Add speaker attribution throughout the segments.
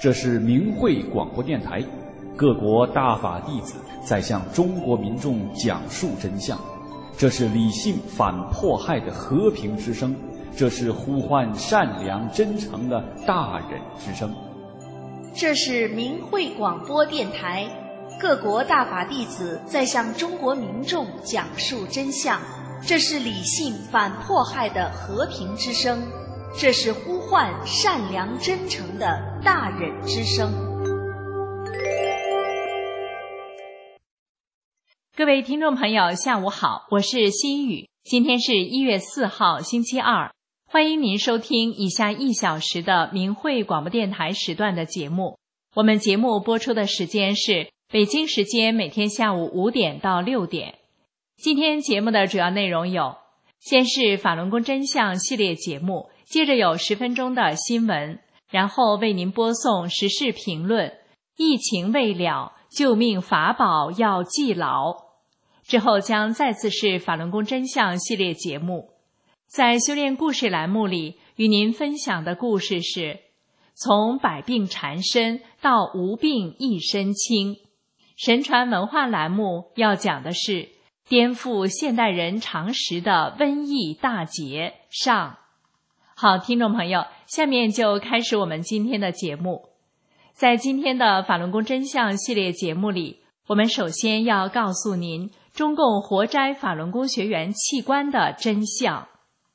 Speaker 1: 这是明慧广播电台，各国大法弟子在向中国民众讲述真相。这是理性反迫害的和平之声，这是呼唤善良真诚的大忍之声。
Speaker 2: 这是明慧广播电台，各国大法弟子在向中国民众讲述真相。这是理性反迫害的和平之声，这是呼唤善良真诚的大忍之声。
Speaker 3: 各位听众朋友，下午好，我是心雨。今天是1月4号，星期二，欢迎您收听以下1小时的明慧广播电台时段的节目。我们节目播出的时间是北京时间每天下午5点到6点。今天节目的主要内容有：先是法轮功真相系列节目，接着有10分钟的新闻，然后为您播送时事评论，疫情未了，救命法宝要记牢。之后将再次是法轮功真相系列节目。在修炼故事栏目里，与您分享的故事是从百病缠身到无病一身轻。神传文化栏目要讲的是颠覆现代人常识的瘟疫大劫上。好，听众朋友，下面就开始我们今天的节目。在今天的法轮功真相系列节目里，我们首先要告诉您中共活摘法轮功学员器官的真相。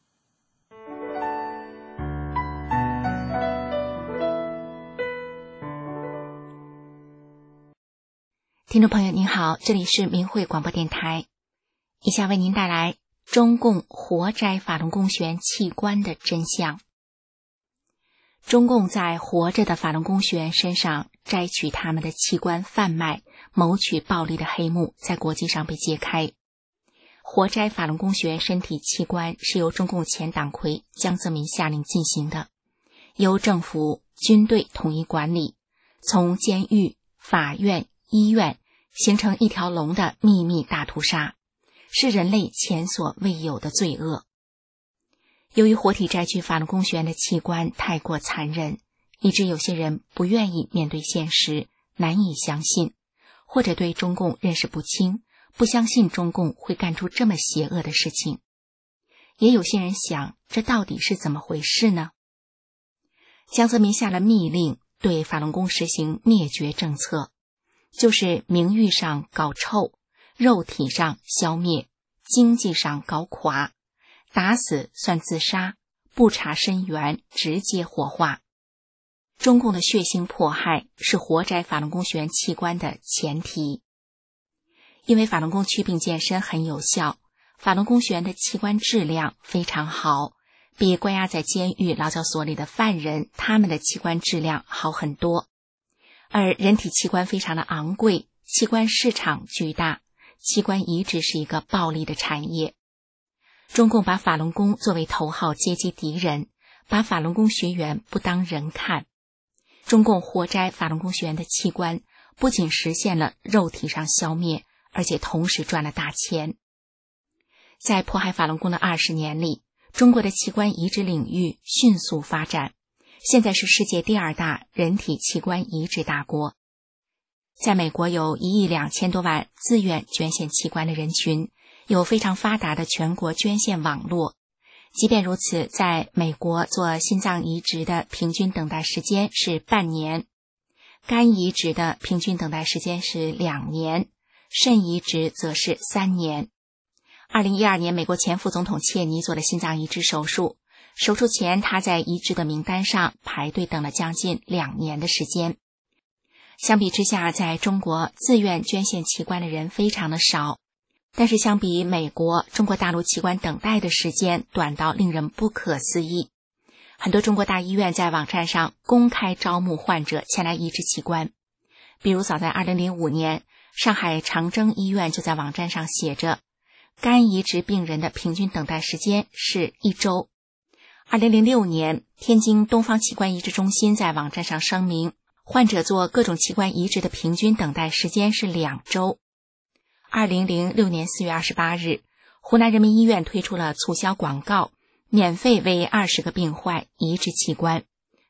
Speaker 4: 听众朋友您好，这里是明慧广播电台，以下为您带来中共活摘法轮功学员器官的真相。中共在活着的法轮功学员身上摘取他们的器官贩卖、谋取暴利的黑幕在国际上被揭开。活摘法轮功学员身体器官是由中共前党魁江泽民下令进行的，由政府、军队统一管理，从监狱、法院、医院形成一条龙的秘密大屠杀，是人类前所未有的罪恶。由于活体摘取法轮功学员的器官太过残忍，以致有些人不愿意面对现实，难以相信，或者对中共认识不清，不相信中共会干出这么邪恶的事情。也有些人想，这到底是怎么回事呢？江泽民下了密令，对法轮功实行灭绝政策，就是名誉上搞臭，肉体上消灭，经济上搞垮，打死算自杀，不查身源，直接火化。中共的血腥迫害是活摘法轮功学员器官的前提。因为法轮功祛病健身很有效，法轮功学员的器官质量非常好，比关押在监狱劳教所里的犯人他们的器官质量好很多。而人体器官非常的昂贵，器官市场巨大，器官移植是一个暴利的产业。中共把法轮功作为头号阶级敌人，把法轮功学员不当人看。中共活摘法轮功学员的器官，不仅实现了肉体上消灭，而且同时赚了大钱。在迫害法轮功的20年里，中国的器官移植领域迅速发展，现在是世界第2大人体器官移植大国。在美国有1亿2千多万自愿捐献器官的人群，有非常发达的全国捐献网络。即便如此，在美国做心脏移植的平均等待时间是半年，肝移植的平均等待时间是2年，肾移植则是3年。2012年，美国前副总统切尼做了心脏移植手术，手术前他在移植的名单上排队等了将近2年的时间。相比之下，在中国自愿捐献器官的人非常的少，但是相比美国，中国大陆器官等待的时间短到令人不可思议。很多中国大医院在网站上公开招募患者前来移植器官，比如早在2005年，上海长征医院就在网站上写着，肝移植病人的平均等待时间是1周。2006年，天津东方器官移植中心在网站上声明，患者做各种器官移植的平均等待时间是2周。2006年4月28日，湖南人民医院推出了促销广告，免费为20个病患移植器官，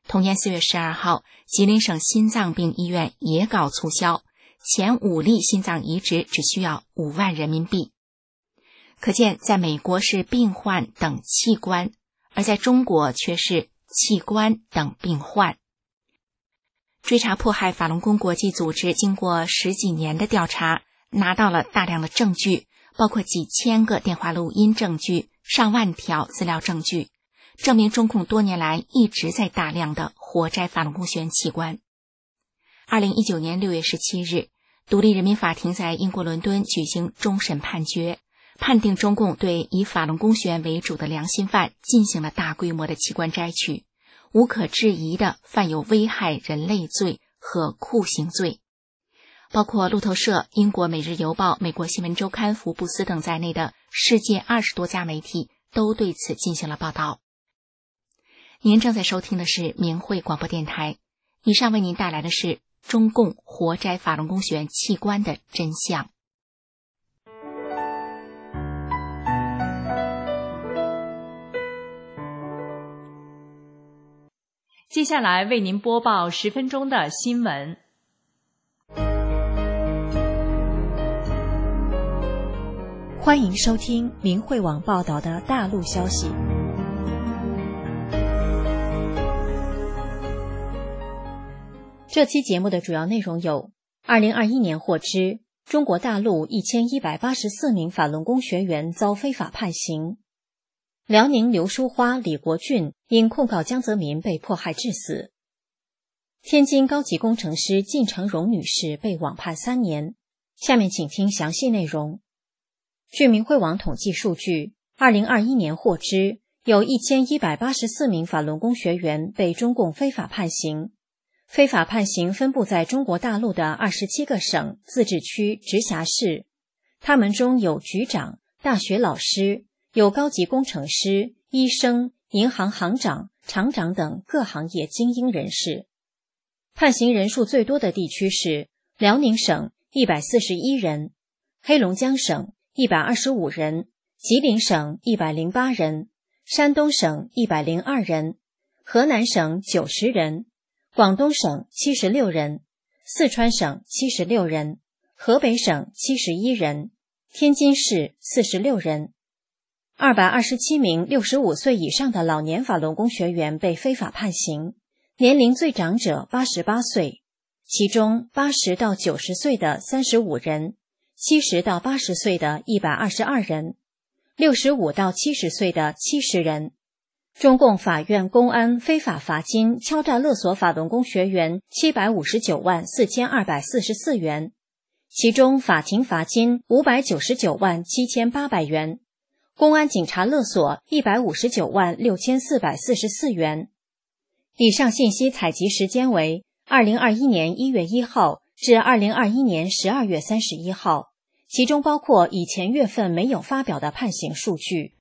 Speaker 4: 同年4月12号，吉林省心脏病医院也搞促销，前5例心脏移植只需要5万人民币。可见在美国是病患等器官，而在中国却是器官等病患。追查迫害法轮功国际组织经过10几年的调查，拿到了大量的证据，包括几千个电话录音证据、上万条资料证据，证明中共多年来一直在大量的活摘法轮功学员器官。2019年6月17日，独立人民法庭在英国伦敦举行终审判决，判定中共对以法轮功学员为主的良心犯进行了大规模的器官摘取，无可置疑的犯有危害人类罪和酷刑罪。包括路透社、英国每日邮报、美国新闻周刊、福布斯等在内的世界20多家媒体都对此进行了报道。您正在收听的是明慧广播电台，以上为您带来的是中共活摘法轮功学员器官的真相。
Speaker 3: 接下来为您播报10分钟的新闻。
Speaker 5: 欢迎收听明慧网报道的大陆消息。这期节目的主要内容有：2021年获知，中国大陆1184名法轮功学员遭非法判刑；辽宁刘淑花、李国俊因控告江泽民被迫害致死；天津高级工程师靳成荣女士被网判3年。下面请听详细内容。据明慧网统计数据，2021年获知，有1184名法轮功学员被中共非法判刑。非法判刑分布在中国大陆的27个省、自治区、直辖市，他们中有局长、大学老师，有高级工程师、医生、银行行长、厂长等各行业精英人士。判刑人数最多的地区是辽宁省141人，黑龙江省125人，吉林省108人，山东省102人，河南省90人，广东省76人，四川省76人，河北省71人，天津市46人。227名65岁以上的老年法轮功学员被非法判刑，年龄最长者88岁，其中80到90岁的35人，70到80岁的122人，65到70岁的70人。中共法院公安非法罚金敲诈勒索法轮功学员759万4244元，其中法庭罚金599万7800元，公安警察勒索159万6444元。以上信息采集时间为2021年1月1号至2021年12月31号，其中包括以前月份没有发表的判刑数据。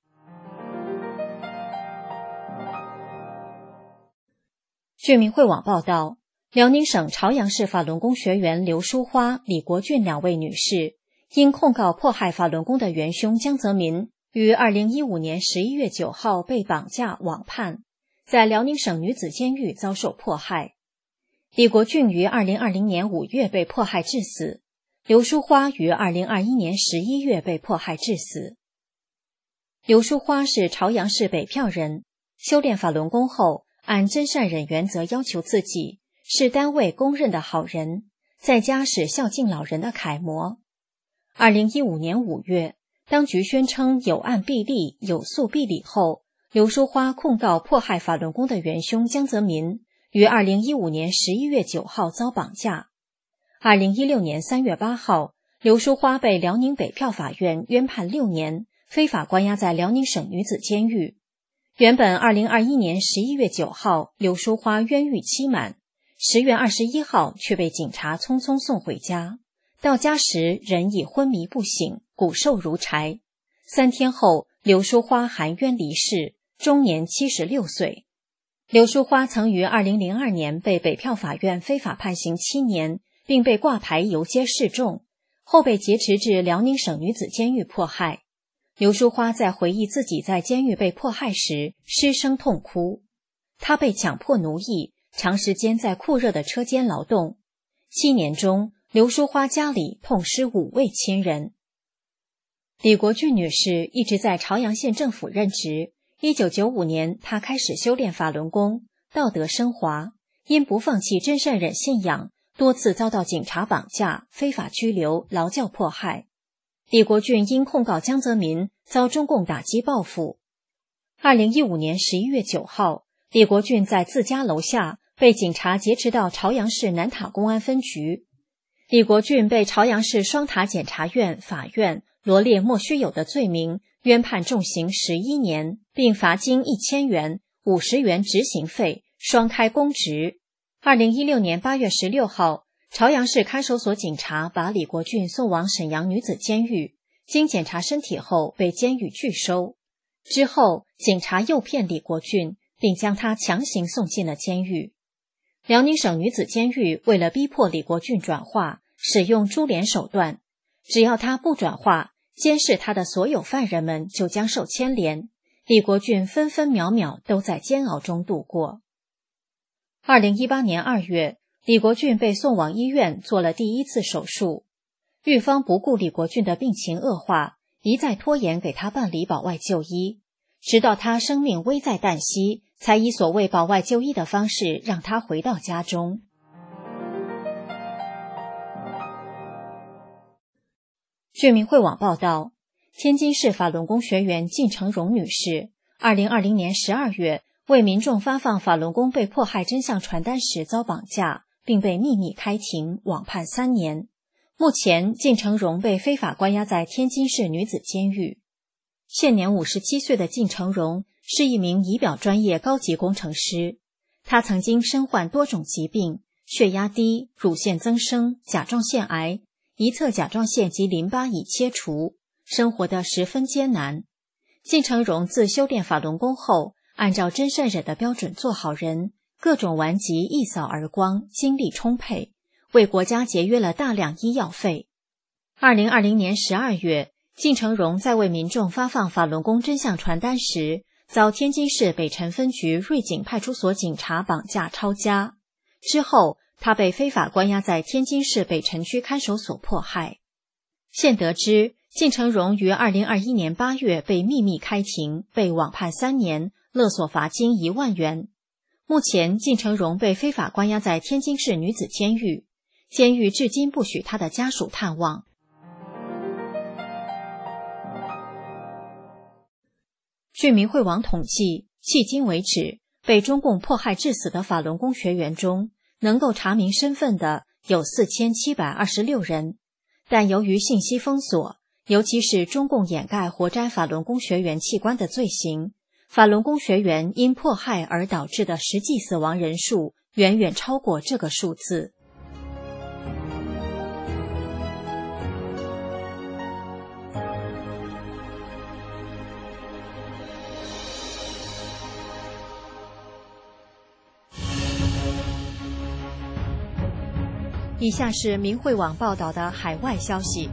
Speaker 5: 据明慧网报道，辽宁省朝阳市法轮功学员刘淑花、李国俊2位女士因控告迫害法轮功的元凶江泽民，于2015年11月9号被绑架网判，在辽宁省女子监狱遭受迫害。李国俊于2020年5月被迫害致死，刘淑花于2021年11月被迫害致死。刘淑花是朝阳市北票人，修炼法轮功后，按真善忍原则要求自己，是单位公认的好人，在家是孝敬老人的楷模。2015年5月，当局宣称有案必立、有诉必理后，刘淑花控告迫害法轮功的元凶江泽民，于2015年11月9号遭绑架。2016年3月8号，刘淑花被辽宁北票法院冤判6年，非法关押在辽宁省女子监狱。原本2021年11月9号，刘淑花冤狱期满，10月21号却被警察匆匆送回家。到家时人已昏迷不醒，骨瘦如柴。3天后，刘淑花含冤离世，终年76岁。刘淑花曾于2002年被北票法院非法判刑7年，并被挂牌游街示众，后被劫持至辽宁省女子监狱迫害。刘淑花在回忆自己在监狱被迫害时，失声痛哭。 他被强迫奴役，长时间在酷热的车间劳动。7年中，刘淑花家里痛失5位亲人。李国俊女士一直在朝阳县政府任职。1995年，她开始修炼法轮功，道德升华。因不放弃真善忍信仰，多次遭到警察绑架、非法拘留、劳教迫害。李国俊因控告江泽民，遭中共打击报复。2015年11月9号，李国俊在自家楼下被警察劫持到朝阳市南塔公安分局。李国俊被朝阳市双塔检察院、法院罗列莫须有的罪名，冤判重刑11年，并罚金1000元、50元执行费，双开公职。2016年8月16号，朝阳市看守所警察把李国俊送往沈阳女子监狱，经检查身体后被监狱拒收。之后，警察诱骗李国俊，并将他强行送进了监狱。辽宁省女子监狱为了逼迫李国俊转化，使用株连手段，只要他不转化，监视他的所有犯人们就将受牵连。李国俊分分秒秒都在煎熬中度过。2018年2月，李国俊被送往医院做了第1次手术。狱方不顾李国俊的病情恶化，一再拖延给他办理保外就医，直到他生命危在旦夕，才以所谓保外就医的方式让他回到家中。据民汇网报道，天津市法轮功学员靳成荣女士2020年12月为民众发放法轮功被迫害真相传单时遭绑架，并被秘密开庭，网判3年。目前，靳成荣被非法关押在天津市女子监狱。现年57岁的靳成荣是一名仪表专业高级工程师，他曾经身患多种疾病，血压低、乳腺增生、甲状腺癌，一侧甲状腺及淋巴已切除，生活得十分艰难。靳成荣自修炼法轮功后，按照真善忍的标准做好人，各种顽疾一扫而光，精力充沛，为国家节约了大量医药费。2020年12月，靳成荣在为民众发放法轮功真相传单时，遭天津市北辰分局瑞景派出所警察绑架抄家。之后，他被非法关押在天津市北辰区看守所迫害。现得知，靳成荣于2021年8月被秘密开庭，被网判3年，勒索罚金1万元。目前，靳成荣被非法关押在天津市女子监狱，监狱至今不许他的家属探望。据民汇网统计，迄今为止，被中共迫害致死的法轮功学员中，能够查明身份的有4726人，但由于信息封锁，尤其是中共掩盖活摘法轮功学员器官的罪行，法轮功学员因迫害而导致的实际死亡人数远远超过这个数字。以下是民汇网报道的海外消息，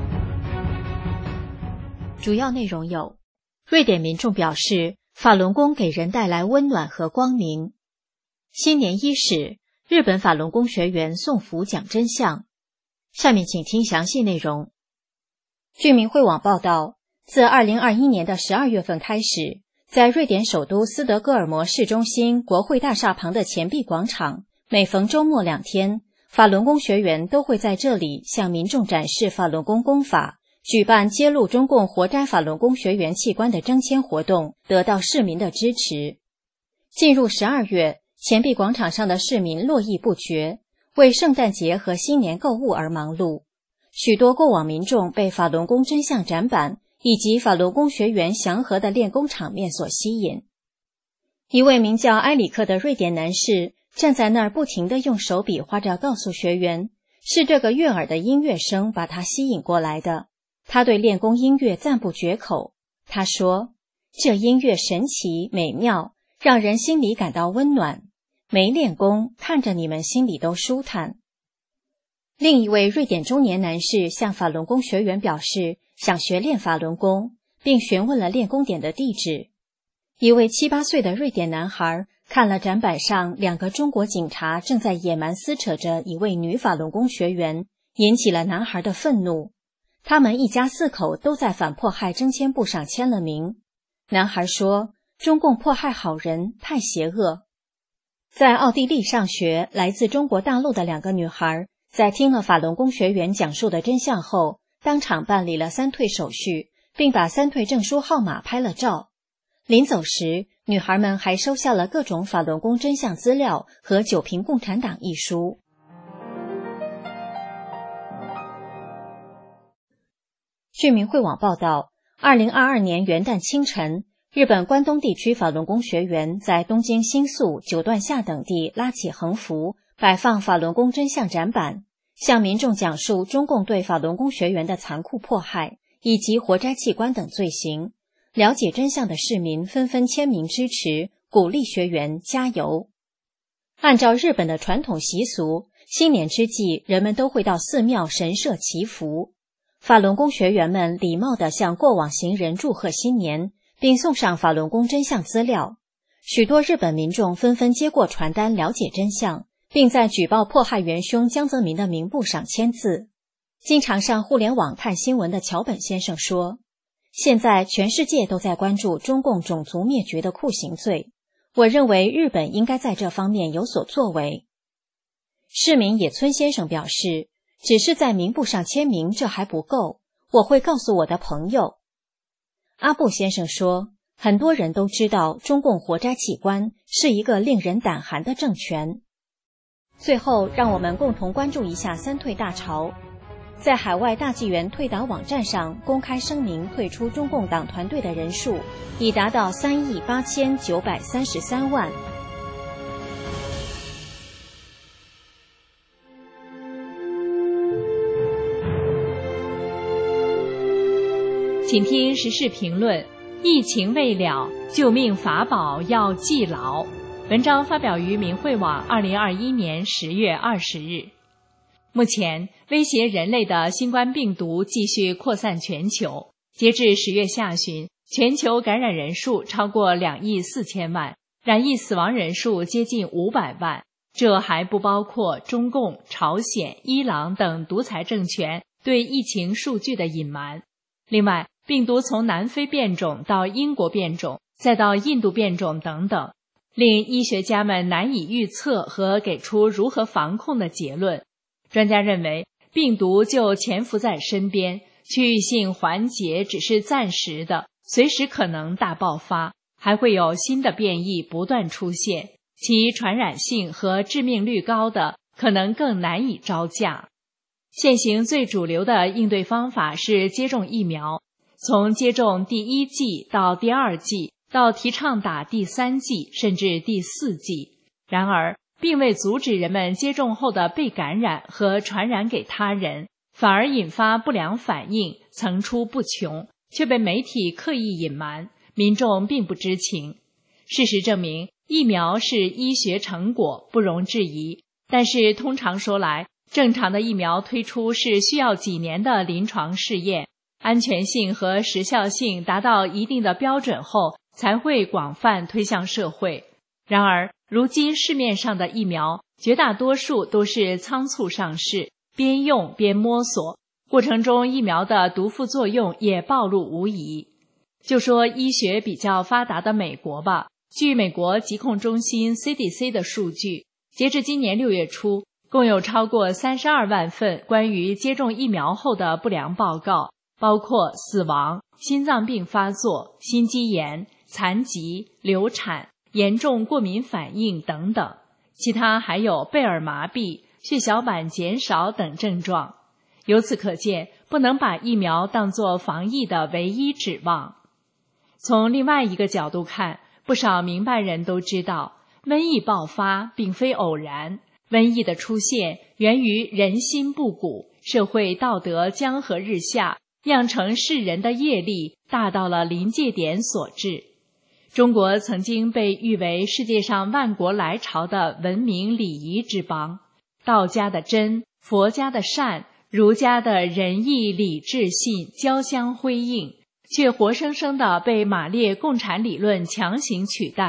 Speaker 5: 主要内容有：瑞典民众表示，法轮功给人带来温暖和光明；新年伊始，日本法轮功学员送福讲真相。下面请听详细内容。据民汇网报道，自2021年的12月份开始，在瑞典首都斯德哥尔摩市中心国会大厦旁的钱币广场，每逢周末2天，法轮功学员都会在这里向民众展示法轮功功法，举办揭露中共活摘法轮功学员器官的征签活动，得到市民的支持。进入12月，钱币广场上的市民络绎不绝，为圣诞节和新年购物而忙碌。许多过往民众被法轮功真相展板以及法轮功学员祥和的练功场面所吸引。一位名叫埃里克的瑞典男士站在那儿不停地用手比划着告诉学员，是这个悦耳的音乐声把他吸引过来的。他对练功音乐赞不绝口。他说，这音乐神奇美妙，让人心里感到温暖。没练功，看着你们心里都舒坦。另一位瑞典中年男士向法轮功学员表示，想学练法轮功，并询问了练功点的地址。一位7、8岁的瑞典男孩看了展板上2个中国警察正在野蛮撕扯着一位女法轮功学员，引起了男孩的愤怒。他们一家4口都在反迫害征签簿上签了名。男孩说，中共迫害好人太邪恶。在奥地利上学，来自中国大陆的2个女孩在听了法轮功学员讲述的真相后，当场办理了3退手续，并把3退证书号码拍了照。临走时，女孩们还收下了各种法轮功真相资料和《九评共产党》一书。据明慧网报道，2022年元旦清晨，日本关东地区法轮功学员在东京新宿、九段下等地拉起横幅，摆放法轮功真相展板，向民众讲述中共对法轮功学员的残酷迫害以及活摘器官等罪行。了解真相的市民纷纷签名支持，鼓励学员加油。按照日本的传统习俗，新年之际，人们都会到寺庙神社祈福。法轮功学员们礼貌地向过往行人祝贺新年，并送上法轮功真相资料。许多日本民众纷纷接过传单了解真相，并在举报迫害元凶江泽民的名簿上签字。经常上互联网看新闻的桥本先生说，现在全世界都在关注中共种族灭绝的酷刑罪，我认为日本应该在这方面有所作为。市民野村先生表示，只是在名簿上签名这还不够，我会告诉我的朋友。阿布先生说，很多人都知道中共活摘器官是一个令人胆寒的政权。最后，让我们共同关注一下3退大潮。在海外大纪元退党网站上公开声明退出中共党团队的人数已达到38933万。
Speaker 3: 请听时事评论：疫情未了，救命法宝要记牢。文章发表于明慧网2021年10月20日。目前，威胁人类的新冠病毒继续扩散全球。截至10月下旬，全球感染人数超过2亿4千万，染疫死亡人数接近500万。这还不包括中共、朝鲜、伊朗等独裁政权对疫情数据的隐瞒。另外，病毒从南非变种到英国变种，再到印度变种等等，令医学家们难以预测和给出如何防控的结论。专家认为，病毒就潜伏在身边，区域性缓解只是暂时的，随时可能大爆发，还会有新的变异不断出现，其传染性和致命率高的可能更难以招架。现行最主流的应对方法是接种疫苗，从接种第1剂到第2剂，到提倡打第3剂甚至第4剂。然而，并未阻止人们接种后的被感染和传染给他人，反而引发不良反应层出不穷，却被媒体刻意隐瞒，民众并不知情。事实证明，疫苗是医学成果，不容置疑。但是通常说来，正常的疫苗推出是需要几年的临床试验，安全性和时效性达到一定的标准后，才会广泛推向社会。然而，如今市面上的疫苗绝大多数都是仓促上市，边用边摸索，过程中疫苗的毒副作用也暴露无遗。就说医学比较发达的美国吧，据美国疾控中心 CDC 的数据，截至今年6月初，共有超过32万份关于接种疫苗后的不良报告，包括死亡、心脏病发作、心肌炎、残疾、流产、严重过敏反应等等，其他还有贝尔麻痹、血小板减少等症状。由此可见，不能把疫苗当作防疫的唯一指望。从另外一个角度看，不少明白人都知道，瘟疫爆发并非偶然，瘟疫的出现源于人心不古，社会道德江河日下，酿成世人的业力大到了临界点所致。中国曾经被誉为世界上万国来朝的文明礼仪之邦，道家的真，佛家的善，儒家的仁义礼智信交相辉映，却活生生地被马列共产理论强行取代，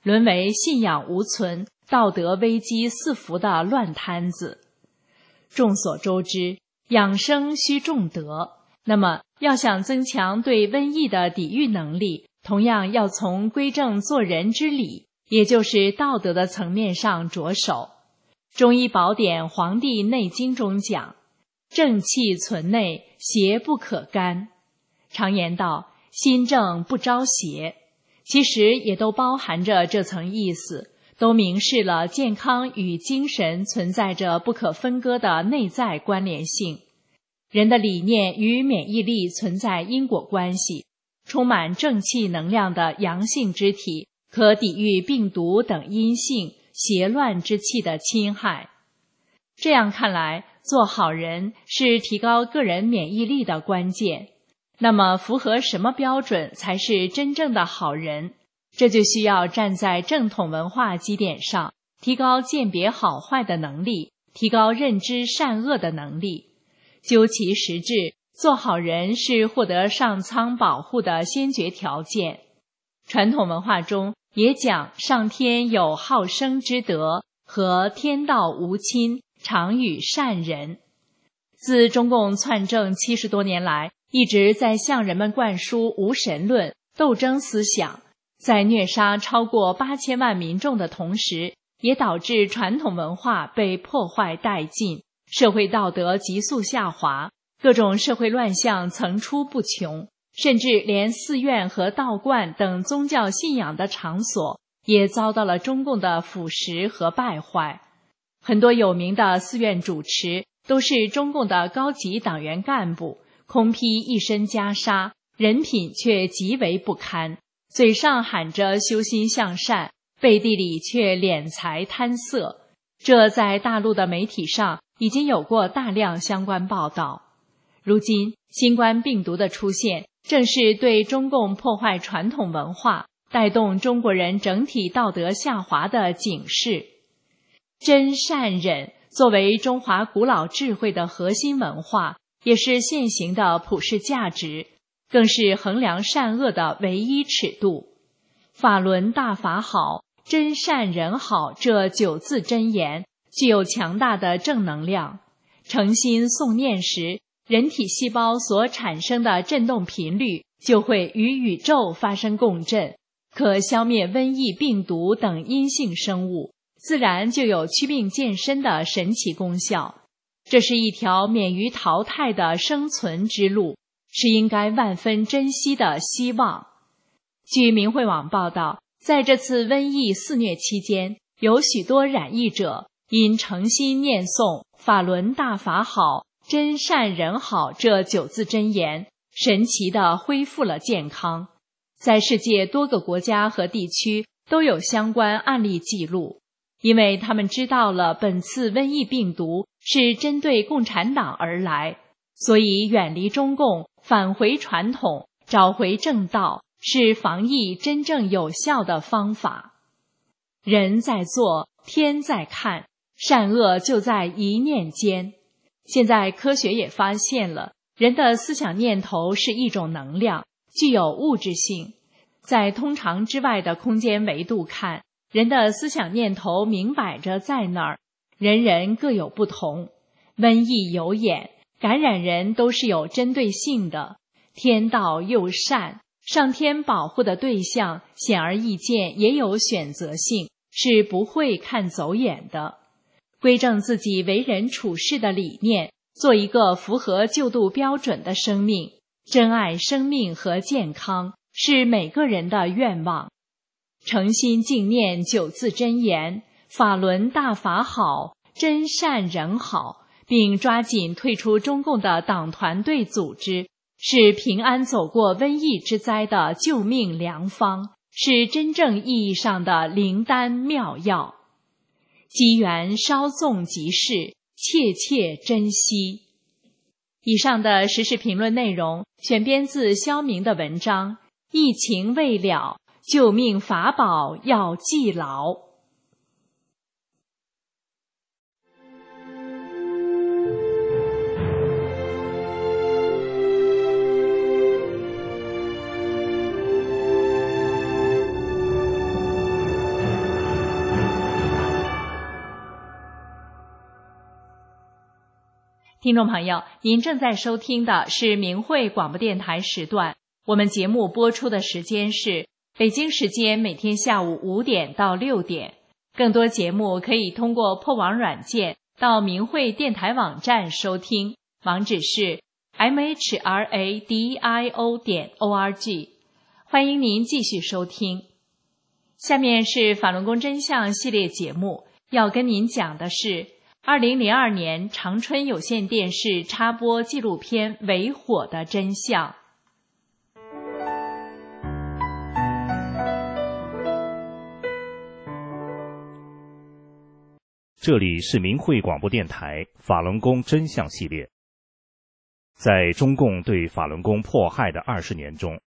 Speaker 3: 沦为信仰无存、道德危机四伏的乱摊子。众所周知，养生需重德，那么要想增强对瘟疫的抵御能力，同样要从归正做人之理，也就是道德的层面上着手。中医宝典《黄帝内经》中讲，正气存内，邪不可干。常言道，心正不招邪，其实也都包含着这层意思，都明示了健康与精神存在着不可分割的内在关联性。人的理念与免疫力存在因果关系，充满正气能量的阳性之体可抵御病毒等阴性邪乱之气的侵害。这样看来，做好人是提高个人免疫力的关键。那么符合什么标准才是真正的好人？这就需要站在正统文化基点上，提高鉴别好坏的能力，提高认知善恶的能力。究其实质，做好人是获得上苍保护的先决条件。传统文化中也讲上天有好生之德和天道无亲，常与善人。自中共篡政70多年来，一直在向人们灌输无神论、斗争思想，在虐杀超过8000万民众的同时，也导致传统文化被破坏殆尽，社会道德急速下滑，各种社会乱象层出不穷，甚至连寺院和道观等宗教信仰的场所也遭到了中共的腐蚀和败坏。很多有名的寺院主持都是中共的高级党员干部，空披一身袈裟，人品却极为不堪，嘴上喊着修心向善，背地里却敛财贪色。这在大陆的媒体上已经有过大量相关报道。如今新冠病毒的出现，正是对中共破坏传统文化，带动中国人整体道德下滑的警示。真善忍作为中华古老智慧的核心文化，也是现行的普世价值，更是衡量善恶的唯一尺度。法轮大法好，真善忍好这9字真言具有强大的正能量。诚心诵念时，人体细胞所产生的振动频率就会与宇宙发生共振，可消灭瘟疫、病毒等阴性生物，自然就有祛病健身的神奇功效。这是一条免于淘汰的生存之路，是应该万分珍惜的希望。据明慧网报道，在这次瘟疫肆虐期间，有许多染疫者因诚心念诵法轮大法好，真善忍好这9字真言，神奇地恢复了健康。在世界多个国家和地区都有相关案例记录，因为他们知道了本次瘟疫病毒是针对共产党而来，所以远离中共，返回传统，找回正道，是防疫真正有效的方法。人在做，天在看，善恶就在一念间。现在科学也发现了，人的思想念头是一种能量，具有物质性。在通常之外的空间维度看，人的思想念头明摆着在那儿，人人各有不同。瘟疫有眼，感染人都是有针对性的，天道又善，上天保护的对象显而易见也有选择性，是不会看走眼的。归正自己为人处事的理念，做一个符合救度标准的生命，珍爱生命和健康，是每个人的愿望。诚心敬念9字真言，法轮大法好，真善忍好，并抓紧退出中共的党团队组织，是平安走过瘟疫之灾的救命良方，是真正意义上的灵丹妙药。机缘稍纵即逝，切切珍惜。以上的时事评论内容选编自肖明的文章《疫情未了，救命法宝要记牢》。 听众朋友，您正在收听的是明慧广播电台时段，我们节目播出的时间是北京时间每天下午5点到6点。更多节目可以通过破网软件到明慧电台网站收听，网址是 mhradio.org。 欢迎您继续收听。下面是法轮功真相系列节目，要跟您讲的是2002年长春有线电视插播纪录片《为火的真相》。
Speaker 6: 这里是明慧广播电台法轮功真相系列。在中共对法轮功迫害的20年中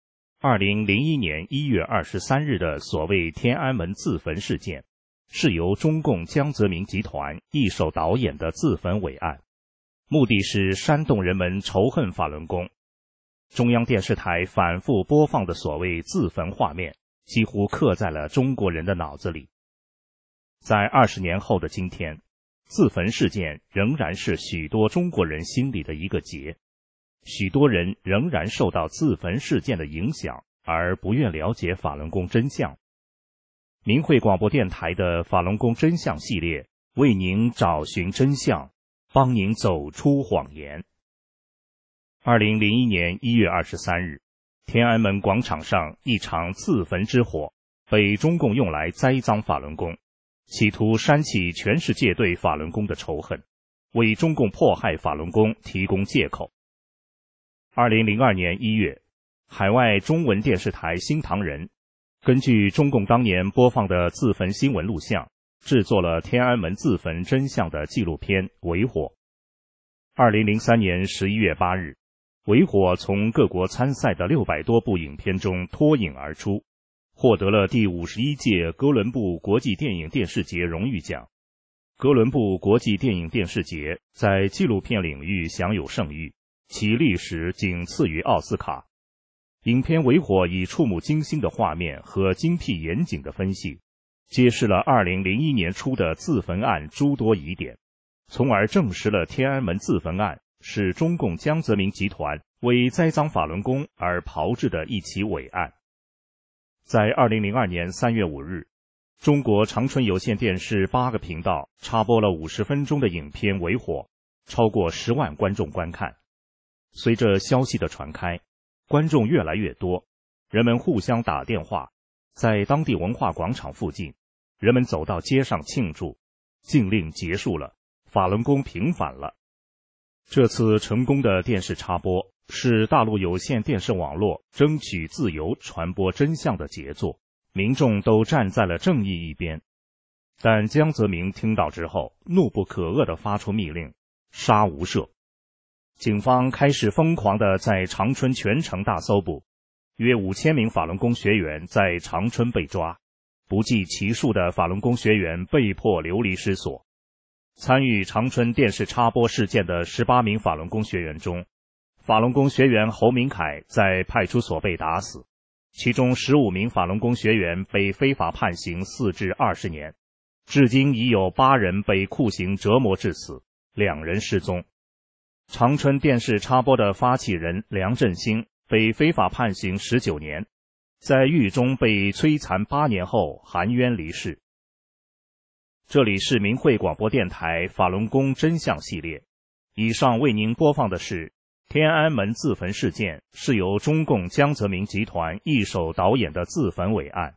Speaker 6: ，2001年1月23日的所谓天安门自焚事件，是由中共江泽民集团一手导演的自焚伟案，目的是煽动人们仇恨法轮功。中央电视台反复播放的所谓自焚画面，几乎刻在了中国人的脑子里。在20年后的今天，自焚事件仍然是许多中国人心里的一个结，许多人仍然受到自焚事件的影响，而不愿了解法轮功真相。明慧广播电台的法轮功真相系列为您找寻真相，帮您走出谎言。2001年1月23日，天安门广场上一场自焚之火被中共用来栽赃法轮功，企图煽起全世界对法轮功的仇恨，为中共迫害法轮功提供借口。2002年1月，海外中文电视台新唐人根据中共当年播放的自焚新闻录像，制作了天安门自焚真相的纪录片《为火》。2003年11月8日，《为火》从各国参赛的600多部影片中脱颖而出，获得了第51届哥伦布国际电影电视节荣誉奖。哥伦布国际电影电视节在纪录片领域享有盛誉，其历史仅次于奥斯卡。影片《为火》以触目惊心的画面和精辟严谨的分析，揭示了2001年初的自焚案诸多疑点，从而证实了天安门自焚案是中共江泽民集团为栽赃法轮功而炮制的一起伪案。在2002年3月5日，中国长春有线电视8个频道插播了50分钟的影片《为火》，超过10万观众观看。随着消息的传开，观众越来越多，人们互相打电话，在当地文化广场附近，人们走到街上庆祝，禁令结束了，法轮功平反了。这次成功的电视插播是大陆有线电视网络争取自由传播真相的杰作，民众都站在了正义一边。但江泽民听到之后，怒不可遏地发出密令，杀无赦。警方开始疯狂地在长春全城大搜捕，约5000名法轮功学员在长春被抓，不计其数的法轮功学员被迫流离失所。参与长春电视插播事件的18名法轮功学员中，法轮功学员侯明凯在派出所被打死，其中15名法轮功学员被非法判刑4至20年，至今已有8人被酷刑折磨致死，2人失踪。长春电视插播的发起人梁振兴被非法判刑19年，在狱中被摧残8年后含冤离世。这里是明慧广播电台法轮功真相系列，以上为您播放的是天安门自焚事件是由中共江泽民集团一手导演的自焚伪案。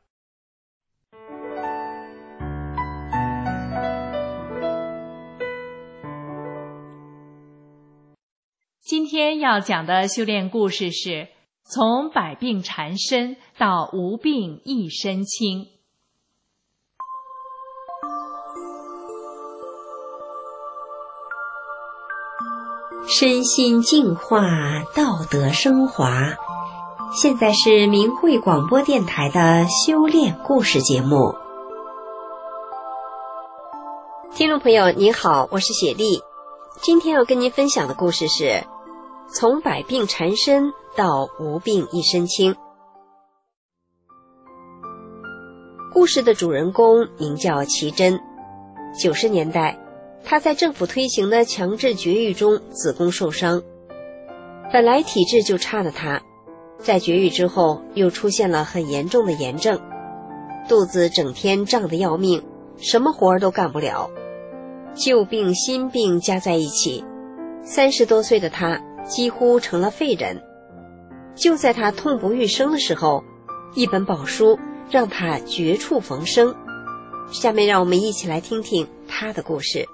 Speaker 3: 今天要讲的修炼故事是从百病缠身到无病一身轻。
Speaker 7: 身心净化，道德升华。现在是明慧广播电台的修炼故事节目。听众朋友您好，我是雪莉。今天要跟您分享的故事是从百病缠身到无病一身轻。故事的主人公名叫奇珍。90年代， 他在政府推行的强制绝育中子宫受伤，本来体质就差的他，在绝育之后又出现了很严重的炎症，肚子整天胀得要命，什么活儿都干不了，旧病新病加在一起，30多岁的他几乎成了废人。就在他痛不欲生的时候，一本宝书让他绝处逢生。下面让我们一起来听听他的故事。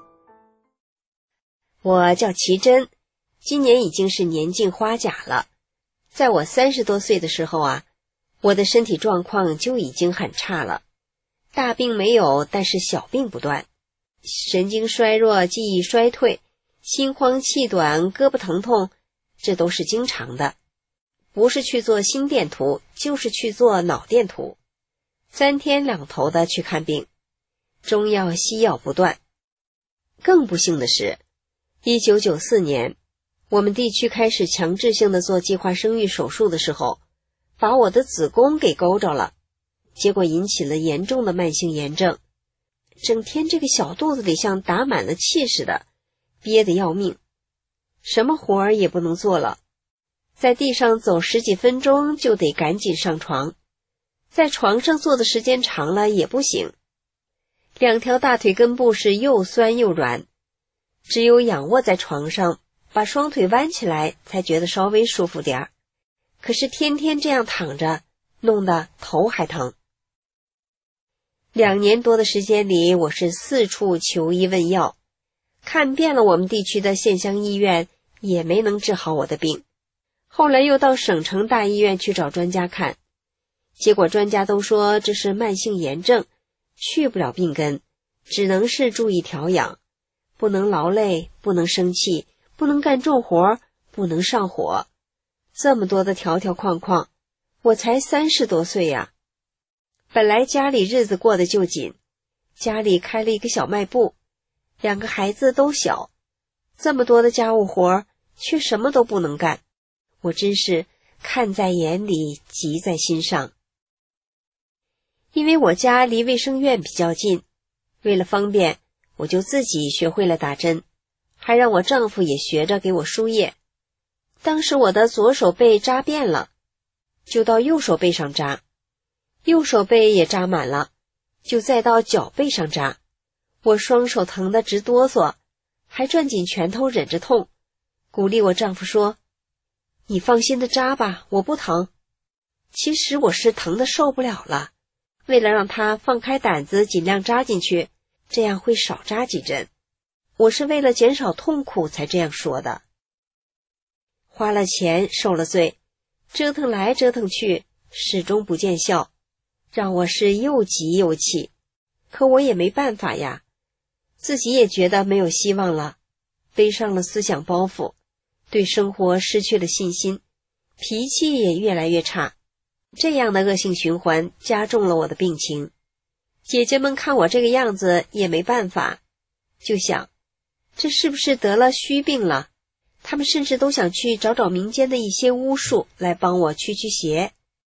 Speaker 7: 我叫齐珍，今年已经是年近花甲了。在我30多岁的时候啊，我的身体状况就已经很差了，大病没有，但是小病不断，神经衰弱，记忆衰退，心慌气短，胳膊疼痛，这都是经常的。不是去做心电图，就是去做脑电图，3天2头的去看病，中药西药不断。更不幸的是1994年我们地区开始强制性的做计划生育手术的时候，把我的子宫给勾着了，结果引起了严重的慢性炎症，整天这个小肚子里像打满了气似的，憋得要命，什么活儿也不能做了，在地上走10几分钟就得赶紧上床，在床上坐的时间长了也不行，2条大腿根部是又酸又软，只有仰卧在床上，把双腿弯起来才觉得稍微舒服点儿，可是天天这样躺着，弄得头还疼。2年多的时间里，我是四处求医问药，看遍了我们地区的县乡医院，也没能治好我的病。后来又到省城大医院去找专家看，结果专家都说这是慢性炎症，去不了病根，只能是注意调养，不能劳累，不能生气，不能干重活，不能上火，这么多的条条框框，我才30多岁呀。本来家里日子过得就紧，家里开了一个小卖部，2个孩子都小，这么多的家务活却什么都不能干，我真是看在眼里，急在心上。因为我家离卫生院比较近，为了方便，我就自己学会了打针，还让我丈夫也学着给我输液。当时我的左手背扎遍了，就到右手背上扎，右手背也扎满了，就再到脚背上扎。我双手疼得直哆嗦，还攥紧拳头忍着痛，鼓励我丈夫说：“你放心的扎吧，我不疼。”其实我是疼得受不了了，为了让他放开胆子尽量扎进去，这样会少扎几针。我是为了减少痛苦才这样说的。花了钱受了罪，折腾来折腾去，始终不见效，让我是又急又气。可我也没办法呀，自己也觉得没有希望了，背上了思想包袱，对生活失去了信心，脾气也越来越差。这样的恶性循环加重了我的病情。姐姐们看我这个样子也没办法，就想这是不是得了虚病了，他们甚至都想去找民间的一些巫术来帮我驱邪。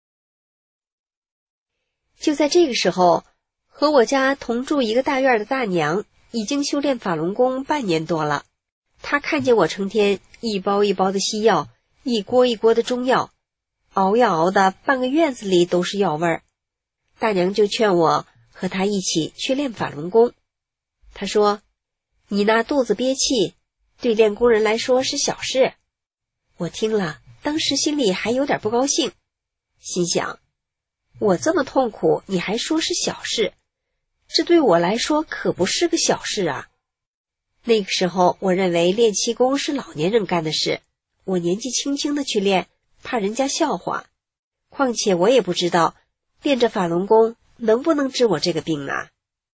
Speaker 7: 就在这个时候，和我家同住一个大院的大娘已经修炼法轮功半年多了，她看见我成天一包一包的西药，一锅一锅的中药，熬呀熬的半个院子里都是药味儿。大娘就劝我和她一起去练法轮功。她说：“你那肚子憋气，对练功人来说是小事。”我听了，当时心里还有点不高兴，心想：我这么痛苦，你还说是小事，这对我来说可不是个小事啊。那个时候我认为练气功是老年人干的事，我年纪轻轻的去练，怕人家笑话，况且我也不知道练着法轮功能不能治我这个病啊。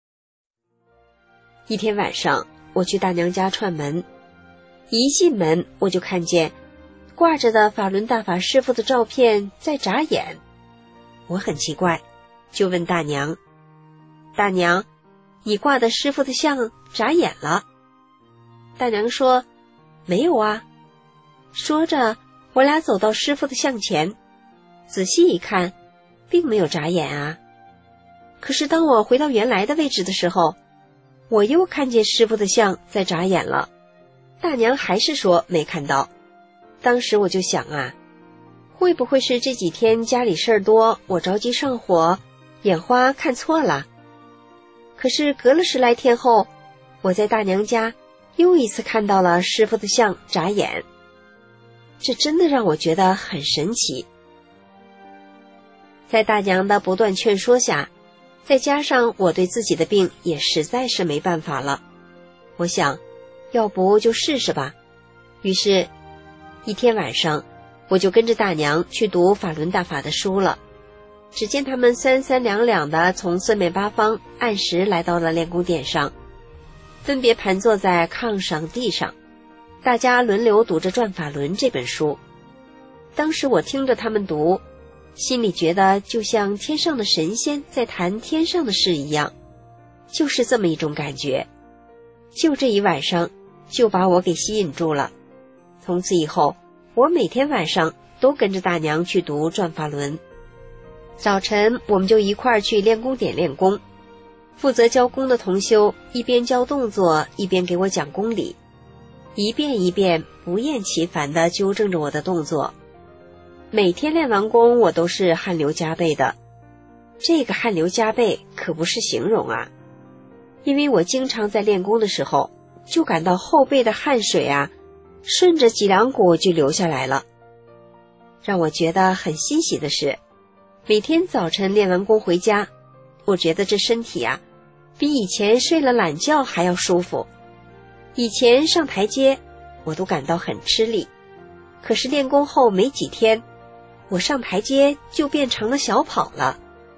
Speaker 7: 一天晚上我去大娘家串门，一进门我就看见挂着的法轮大法师父的照片在眨眼。我很奇怪，就问大娘：“大娘，你挂的师父的像眨眼了？”大娘说：“没有啊。”说着，我俩走到师父的像前，仔细一看，并没有眨眼啊。可是当我回到原来的位置的时候， 我又看见师傅的像在眨眼了，大娘还是说没看到。当时我就想啊，会不会是这几天家里事儿多，我着急上火，眼花看错了？可是隔了10来天后，我在大娘家又一次看到了师傅的像眨眼，这真的让我觉得很神奇。在大娘的不断劝说下，再加上我对自己的病也实在是没办法了，我想要不就试试吧。于是一天晚上，我就跟着大娘去读法轮大法的书了。只见他们三三两两的从四面八方按时来到了练功点上，分别盘坐在炕上地上，大家轮流读着《转法轮》这本书。当时我听着他们读，心里觉得就像天上的神仙在谈天上的事一样，就是这么一种感觉。就这一晚上就把我给吸引住了。从此以后，我每天晚上都跟着大娘去读《转法轮》。早晨我们就一块儿去练功点练功，负责教功的同修一边教动作一边给我讲功理，一遍一遍不厌其烦地纠正着我的动作。每天练完功我都是汗流浃背的，这个汗流浃背可不是形容啊，因为我经常在练功的时候就感到后背的汗水啊顺着脊梁骨就流下来了。让我觉得很欣喜的是，每天早晨练完功回家，我觉得这身体啊比以前睡了懒觉还要舒服。以前上台阶我都感到很吃力，可是练功后没几天，我上台阶就变成了小跑了。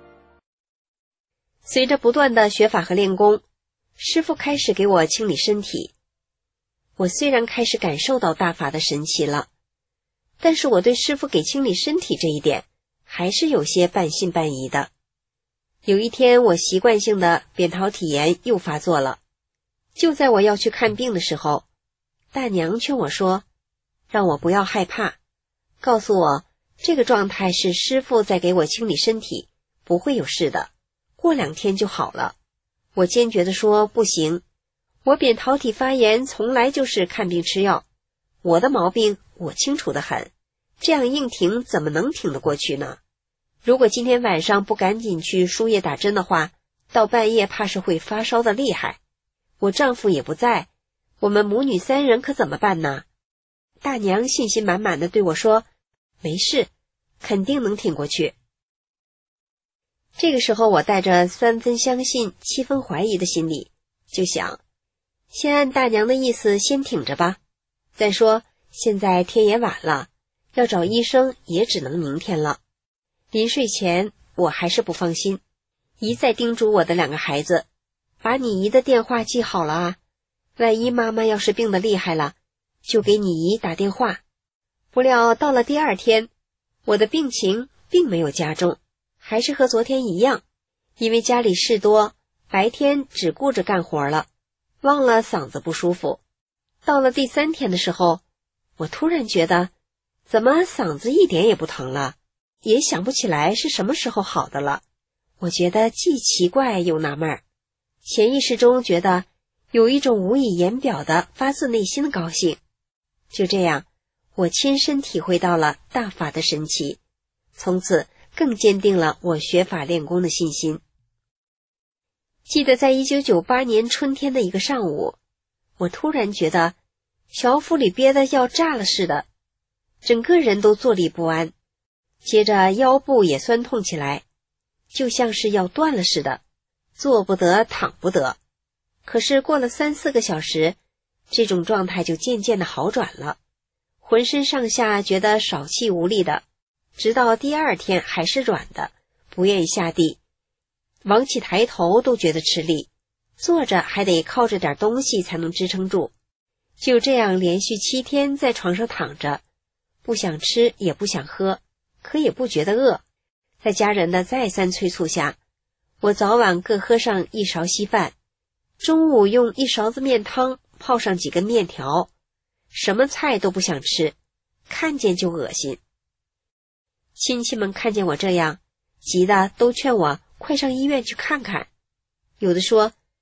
Speaker 7: 随着不断的学法和练功，师父开始给我清理身体。我虽然开始感受到大法的神奇了，但是我对师父给清理身体这一点还是有些半信半疑的。有一天我习惯性的扁桃体炎又发作了，就在我要去看病的时候，大娘劝我说，让我不要害怕，告诉我这个状态是师父在给我清理身体，不会有事的，过2天就好了。我坚决地说不行，我扁桃体发炎从来就是看病吃药，我的毛病我清楚得很，这样硬挺怎么能挺得过去呢？如果今天晚上不赶紧去输液打针的话，到半夜怕是会发烧的厉害。我丈夫也不在，我们母女3人可怎么办呢？大娘信心满满的对我说，没事，肯定能挺过去。这个时候我带着3分相信7分怀疑的心理，就想先按大娘的意思先挺着吧，再说现在天也晚了，要找医生也只能明天了。临睡前我还是不放心，一再叮嘱我的2个孩子，把你姨的电话记好了啊，万一妈妈要是病得厉害了，就给你姨打电话。不料到了第2天，我的病情并没有加重，还是和昨天一样，因为家里事多，白天只顾着干活了，忘了嗓子不舒服。到了第3天的时候，我突然觉得怎么嗓子一点也不疼了，也想不起来是什么时候好的了。我觉得既奇怪又纳闷，潜意识中觉得有一种无以言表的发自内心的高兴。就这样，我亲身体会到了大法的神奇，从此更坚定了我学法练功的信心。记得在1998年春天的一个上午，我突然觉得小腹里憋得要炸了似的，整个人都坐立不安，接着腰部也酸痛起来，就像是要断了似的，坐不得躺不得。可是过了3-4个小时，这种状态就渐渐的好转了，浑身上下觉得少气无力的，直到第2天还是软的，不愿意下地，往起抬头都觉得吃力，坐着还得靠着点东西才能支撑住。就这样连续7天在床上躺着，不想吃也不想喝，可也不觉得饿。在家人的再三催促下，我早晚各喝上1勺稀饭，中午用1勺子面汤泡上几根面条，什么菜都不想吃，看见就恶心。亲戚们看见我这样，急得都劝我快上医院去看看。有的说，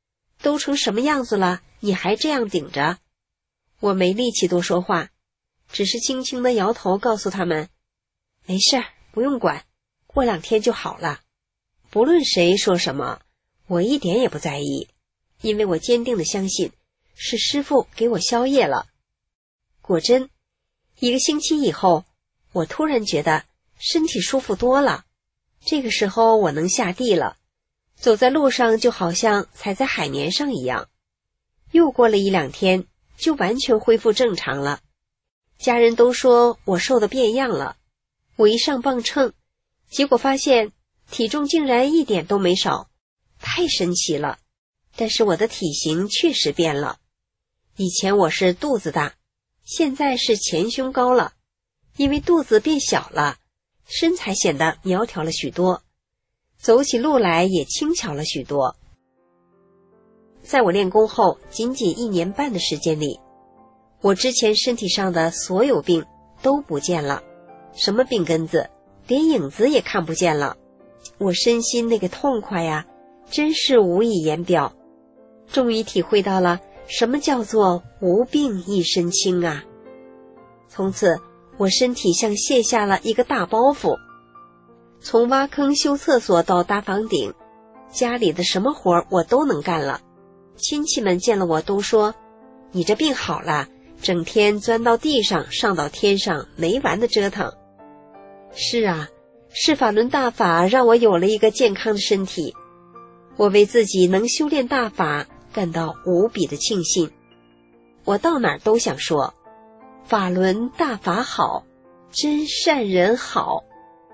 Speaker 7: 都成什么样子了，你还这样顶着？我没力气多说话，只是轻轻地摇头告诉他们，没事儿，不用管，过2天就好了。不论谁说什么，我一点也不在意，因为我坚定地相信是师父给我宵夜了。果真1个星期以后，我突然觉得身体舒服多了。这个时候我能下地了，走在路上就好像踩在海绵上一样。又过了1-2天，就完全恢复正常了。家人都说我瘦得变样了。我一上磅秤，结果发现体重竟然一点都没少，太神奇了。但是我的体型确实变了，以前我是肚子大，现在是前胸高了，因为肚子变小了，身材显得苗条了许多，走起路来也轻巧了许多。在我练功后仅仅1年半的时间里，我之前身体上的所有病都不见了，什么病根子，连影子也看不见了。我身心那个痛快呀，真是无以言表。终于体会到了什么叫做无病一身轻啊！从此我身体像卸下了一个大包袱，从挖坑修厕所到搭房顶，家里的什么活我都能干了。亲戚们见了我都说，你这病好了，整天钻到地上上到天上，没完的折腾。是啊，是法轮大法让我有了一个健康的身体，我为自己能修炼大法感到无比的庆幸。我到哪儿都想说，法轮大法好，真善人好。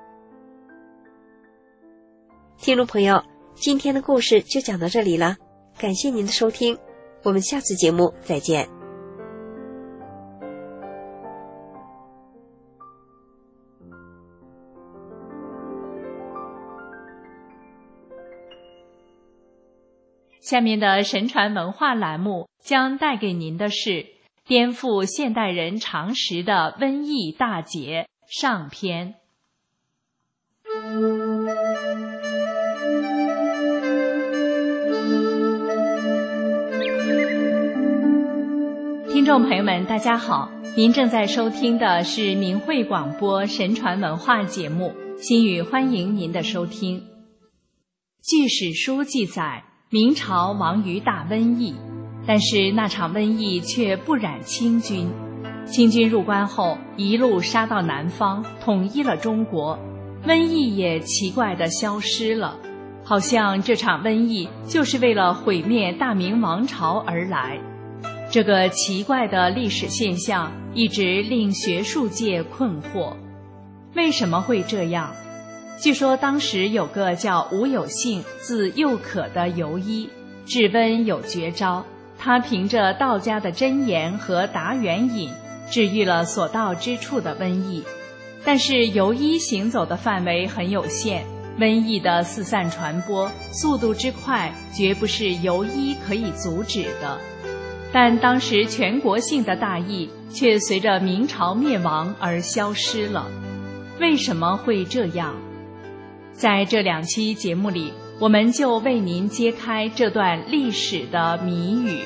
Speaker 7: 听众朋友，今天的故事就讲到这里了，感谢您的收听，我们下次节目再见。
Speaker 3: 下面的神传文化栏目将带给您的是颠覆现代人常识的瘟疫大劫上篇。听众朋友们，大家好，您正在收听的是明慧广播神传文化节目，心语欢迎您的收听。据史书记载，明朝亡于大瘟疫，但是那场瘟疫却不染清军。清军入关后，一路杀到南方，统一了中国，瘟疫也奇怪地消失了，好像这场瘟疫就是为了毁灭大明王朝而来。这个奇怪的历史现象一直令学术界困惑，为什么会这样？据说当时有个叫吴有幸字幼可的游医，治瘟有绝招，他凭着道家的真言和达元饮治愈了所到之处的瘟疫。但是游医行走的范围很有限，瘟疫的四散传播速度之快绝不是游医可以阻止的。但当时全国性的大疫却随着明朝灭亡而消失了，为什么会这样？在这2期节目里，我们就为您揭开这段历史的谜语。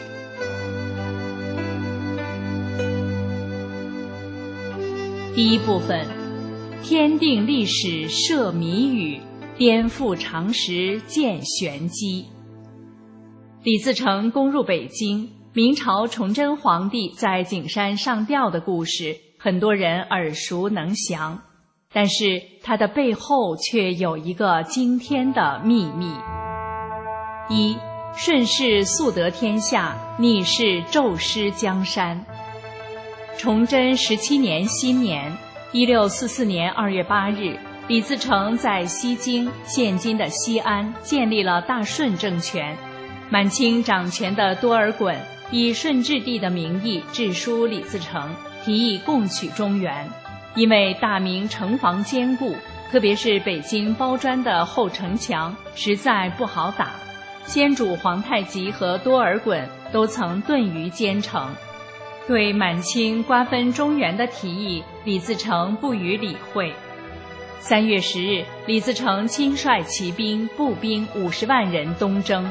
Speaker 3: 第一部分，天定历史设谜语，颠覆常识见玄机。李自成攻入北京，明朝崇祯皇帝在景山上吊的故事，很多人耳熟能详，但是它的背后却有一个惊天的秘密。一，顺势速得天下，逆势骤失江山。崇祯17年新年，1644年2月8日，李自成在西京（现今的西安）建立了大顺政权。满清掌权的多尔衮以顺治帝的名义致书李自成，提议共取中原。因为大明城防坚固，特别是北京包砖的后城墙实在不好打，先主皇太极和多尔衮都曾遁于坚城。对满清瓜分中原的提议，李自成不予理会。3月10日，李自成亲率骑兵、步兵50万人东征，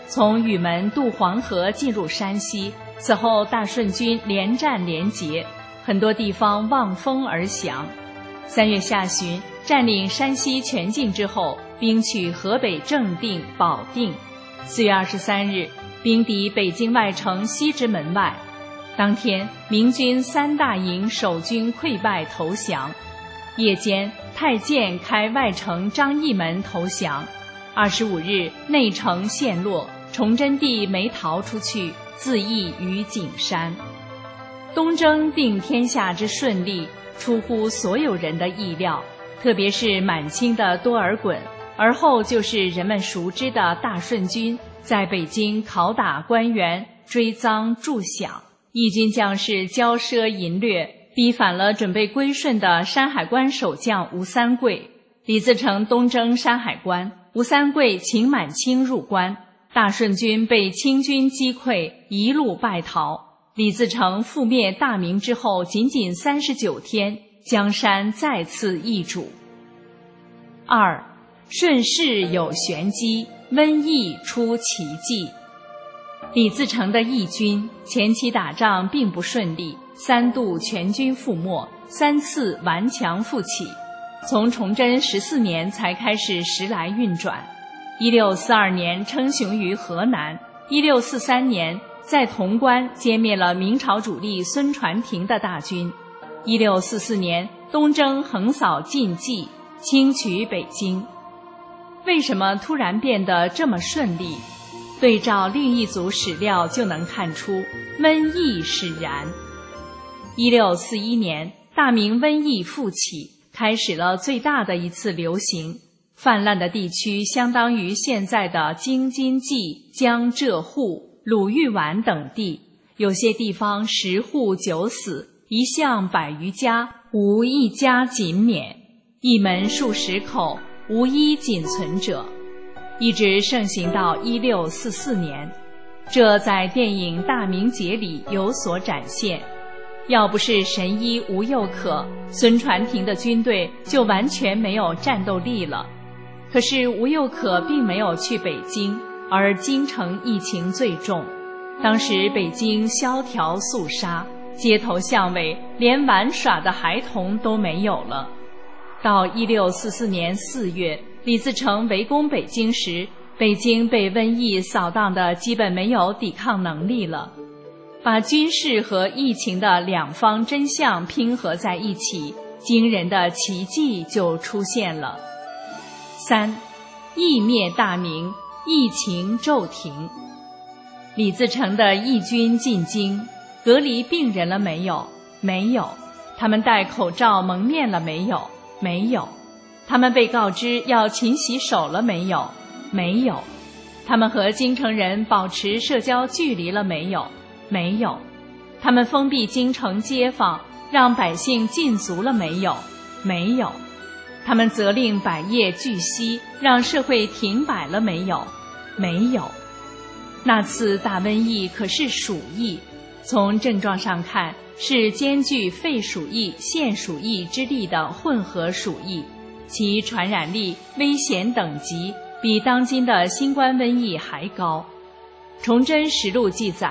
Speaker 3: 从雨门渡黄河进入山西。此后大顺军连战连捷，很多地方望风而降。3月下旬占领山西全境之后，兵取河北正定、保定。4月23日兵抵北京外城西直门外，当天明军3大营守军溃败投降。夜间太监开外城张义门投降。25日内城陷落，崇祯帝没逃出去，自缢于景山。东征定天下之顺利，出乎所有人的意料，特别是满清的多尔衮，而后就是人们熟知的大顺军，在北京拷打官员，追赃助饷，义军将士骄奢淫掠，逼反了准备归顺的山海关守将吴三桂。李自成东征山海关，吴三桂请满清入关，大顺军被清军击溃，一路败逃。李自成覆灭大明之后，仅仅39天，江山再次易主。2. 顺势有玄机，瘟疫出奇迹。李自成的义军前期打仗并不顺利，3度全军覆没，3次顽强复起，从崇祯14年才开始时来运转。1642年称雄于河南，1643年在潼关歼灭了明朝主力孙传庭的大军。1644年东征横扫晋冀，轻取北京。为什么突然变得这么顺利？对照另一组史料就能看出，瘟疫使然。1641年大明瘟疫复起，开始了最大的一次流行，泛滥的地区相当于现在的京津冀、江浙沪、鲁豫皖等地，有些地方10户9死，1巷100余家，无一家仅免，一门数10口，无一仅存者，一直盛行到1644年。这在电影《大明劫》里有所展现。要不是神医吴又可，孙传庭的军队就完全没有战斗力了。可是吴又可并没有去北京，而京城疫情最重。当时北京萧条肃杀，街头巷尾连玩耍的孩童都没有了。到1644年4月，李自成围攻北京时，北京被瘟疫扫荡的基本没有抵抗能力了。把军事和疫情的两方真相拼合在一起，惊人的奇迹就出现了。3. 疫灭大明，疫情骤停。李自成的义军进京，隔离病人了没有？没有。他们戴口罩蒙面了没有？没有。他们被告知要勤洗手了没有？没有。他们和京城人保持社交距离了没有？没有。他们封闭京城街坊，让百姓禁足了没有？没有。他们责令百业俱息，让社会停摆了没有？没有。那次大瘟疫可是鼠疫，从症状上看是兼具肺鼠疫、腺鼠疫之力的混合鼠疫，其传染力、危险等级比当今的新冠瘟疫还高。崇祯实录记载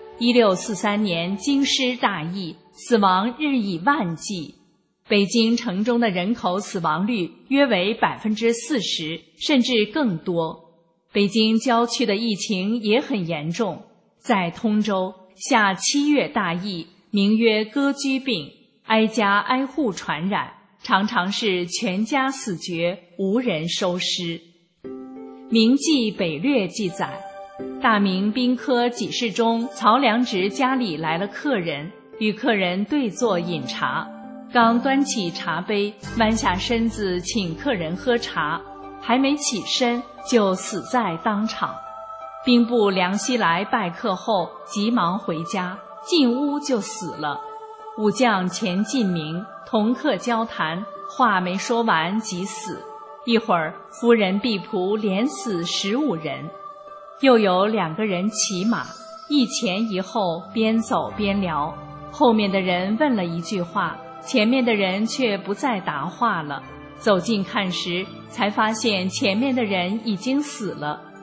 Speaker 3: ，1643年京师大疫，死亡日以万计，北京城中的人口死亡率约为 40%， 甚至更多。北京郊区的疫情也很严重，在通州下7月大疫，名曰割居病，挨家挨户传染，常常是全家死绝，无人收尸。明记北略记载，大明兵科给事中曹良直家里来了客人，与客人对坐饮茶，刚端起茶杯，弯下身子请客人喝茶，还没起身就死在当场。兵部梁熙来拜客后，急忙回家，进屋就死了。武将钱进明同客交谈，话没说完即死。一会儿夫人婢仆连死15人。又有2个人骑马，一前一后，边走边聊，后面的人问了一句话，前面的人却不再答话了。走近看时，才发现前面的人已经死了，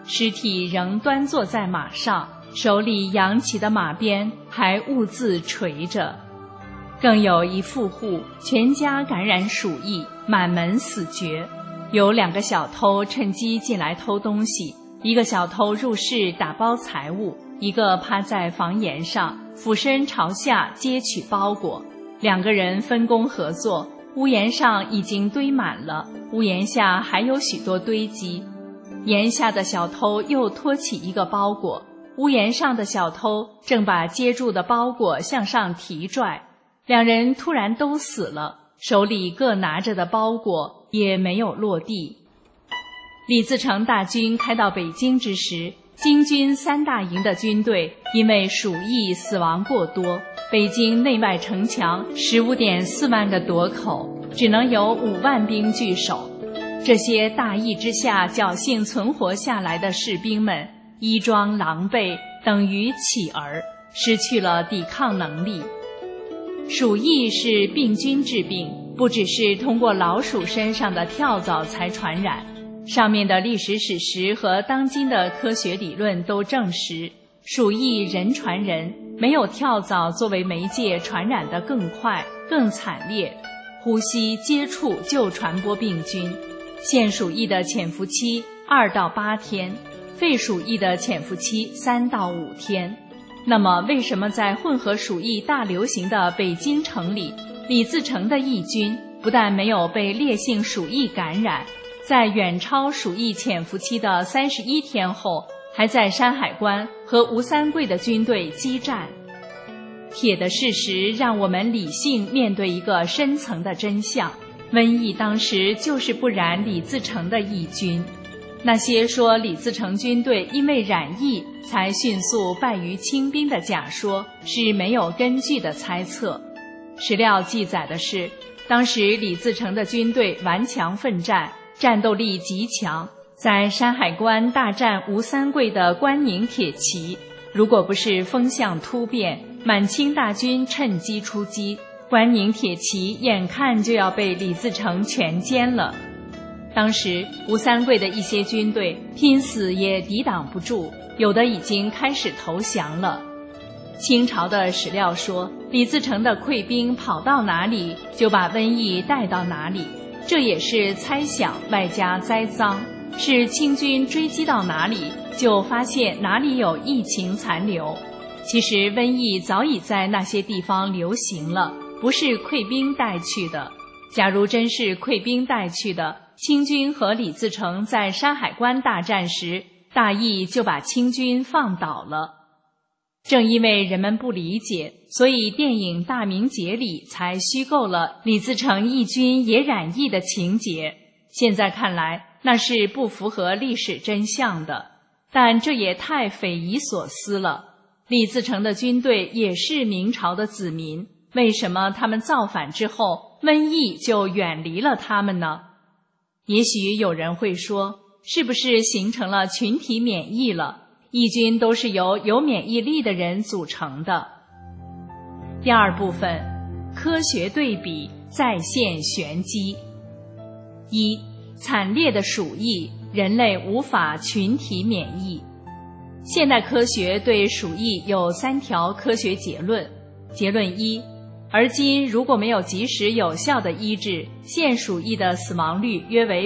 Speaker 3: 尸体仍端坐在马上，手里扬起的马鞭还兀自垂着。更有一富户全家感染鼠疫，满门死绝。有2个小偷趁机进来偷东西，一个小偷入室打包财物，一个趴在房檐上俯身朝下接取包裹。2个人分工合作，屋檐上已经堆满了，屋檐下还有许多堆积。檐下的小偷又托起一个包裹，屋檐上的小偷正把接住的包裹向上提拽。2人突然都死了，手里各拿着的包裹也没有落地。李自成大军开到北京之时，京军3大营的军队因为鼠疫死亡过多，北京内外城墙15.4万个垛口，只能有5万兵据守。这些大疫之下侥幸存活下来的士兵们，衣装狼狈，等于乞儿，失去了抵抗能力。鼠疫是病菌致病，不只是通过老鼠身上的跳蚤才传染。上面的历史史实和当今的科学理论都证实，鼠疫人传人，没有跳蚤作为媒介传染得更快更惨烈，呼吸接触就传播病菌。腺鼠疫的潜伏期2到8天，肺鼠疫的潜伏期3到5天。那么为什么在混合鼠疫大流行的北京城里，李自成的义军不但没有被烈性鼠疫感染，在远超鼠疫潜伏期的31天后，还在山海关和吴三桂的军队激战？铁的事实让我们理性面对一个深层的真相，瘟疫当时就是不染李自成的义军。那些说李自成军队因为染疫才迅速败于清兵的假说是没有根据的猜测。史料记载的是，当时李自成的军队顽强奋战，战斗力极强，在山海关大战吴三桂的关宁铁骑，如果不是风向突变，满清大军趁机出击，关宁铁骑眼看就要被李自成全歼了。当时吴三桂的一些军队拼死也抵挡不住，有的已经开始投降了。清朝的史料说，李自成的溃兵跑到哪里就把瘟疫带到哪里，这也是猜想外加栽赃，是清军追击到哪里就发现哪里有疫情残留。其实瘟疫早已在那些地方流行了，不是溃兵带去的。假如真是溃兵带去的，清军和李自成在山海关大战时，大意就把清军放倒了。正因为人们不理解，所以电影《大明劫》里才虚构了李自成义军也染疫的情节。现在看来，那是不符合历史真相的，但这也太匪夷所思了。李自成的军队也是明朝的子民，为什么他们造反之后，瘟疫就远离了他们呢？也许有人会说，是不是形成了群体免疫了？义军都是由有免疫力的人组成的。第二部分，科学对比再现玄机。一、惨烈的鼠疫，人类无法群体免疫。现代科学对鼠疫有3条科学结论。结论1，而今如果没有及时有效的医治，腺鼠疫的死亡率约为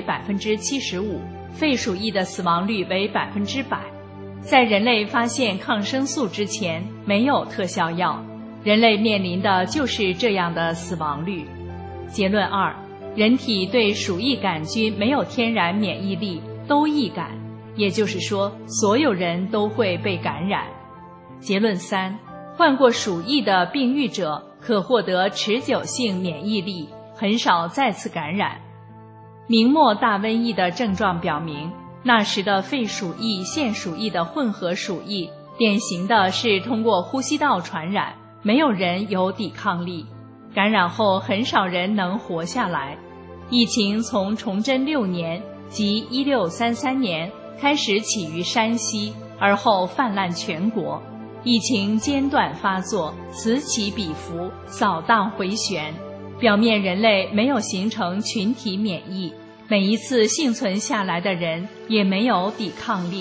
Speaker 3: 75%， 肺鼠疫的死亡率为 100%。在人类发现抗生素之前，没有特效药，人类面临的就是这样的死亡率。结论2，人体对鼠疫杆菌没有天然免疫力，都易感，也就是说，所有人都会被感染。结论3，患过鼠疫的病愈者可获得持久性免疫力，很少再次感染。明末大瘟疫的症状表明，那时的肺鼠疫、腺鼠疫的混合鼠疫，典型的是通过呼吸道传染，没有人有抵抗力，感染后很少人能活下来。疫情从崇祯6年即1633年开始起于山西，而后泛滥全国。疫情间断发作，此起彼伏，扫荡回旋，表面人类没有形成群体免疫，每一次幸存下来的人也没有抵抗力，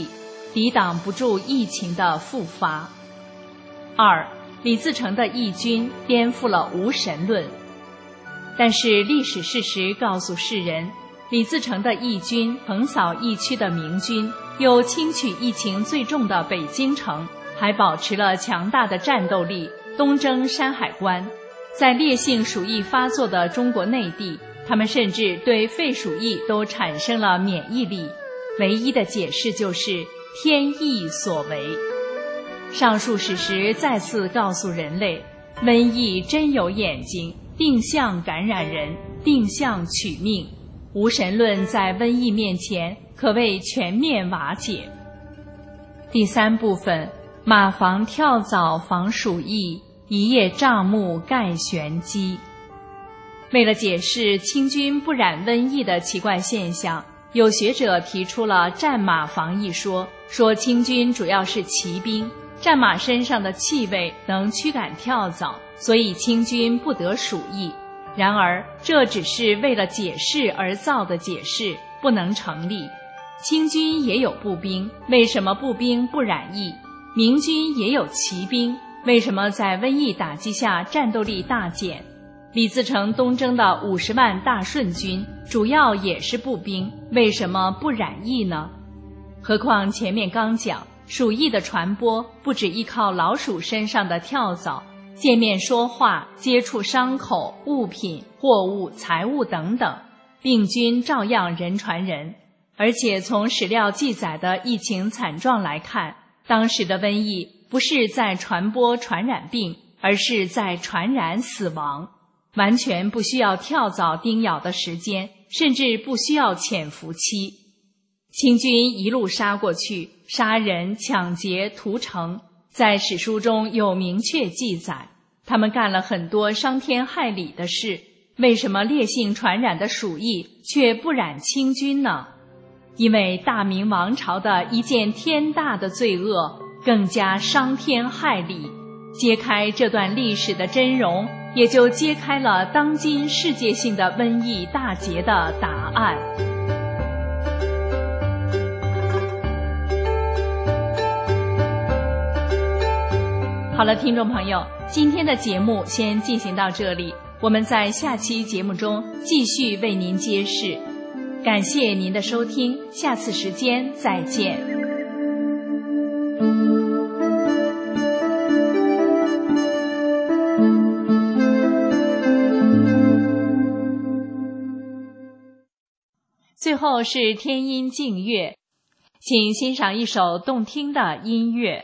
Speaker 3: 抵挡不住疫情的复发。2. 李自成的义军颠覆了无神论。但是历史事实告诉世人，李自成的义军横扫疫区的明军，又轻取疫情最重的北京城，还保持了强大的战斗力，东征山海关。在烈性鼠疫发作的中国内地，他们甚至对肺鼠疫都产生了免疫力。唯一的解释就是天意所为。上述事实再次告诉人类，瘟疫真有眼睛，定向感染人，定向取命。无神论在瘟疫面前可谓全面瓦解。第3部分，马房跳蚤防鼠疫，一叶障目盖玄机。为了解释清军不染瘟疫的奇怪现象，有学者提出了战马防一说，说清军主要是骑兵，战马身上的气味能驱赶跳蚤，所以清军不得鼠疫。然而这只是为了解释而造的解释，不能成立。清军也有步兵，为什么步兵不染疫？明军也有骑兵，为什么在瘟疫打击下战斗力大减？李自成东征的50万大顺军主要也是步兵，为什么不染疫呢？何况前面刚讲，鼠疫的传播不只依靠老鼠身上的跳蚤，见面说话、接触伤口、物品、货物、财物等等，病菌照样人传人。而且从史料记载的疫情惨状来看，当时的瘟疫不是在传播传染病，而是在传染死亡，完全不需要跳蚤叮咬的时间，甚至不需要潜伏期。清军一路杀过去，杀人、抢劫、屠城，在史书中有明确记载。他们干了很多伤天害理的事，为什么烈性传染的鼠疫却不染清军呢？因为大明王朝的一件天大的罪恶更加伤天害理。揭开这段历史的真容，也就揭开了当今世界性的瘟疫大劫的答案。好了，听众朋友，今天的节目先进行到这里，我们在下期节目中继续为您揭示。感谢您的收听，下次时间再见。最后是天音静乐，请欣赏一首动听的音乐。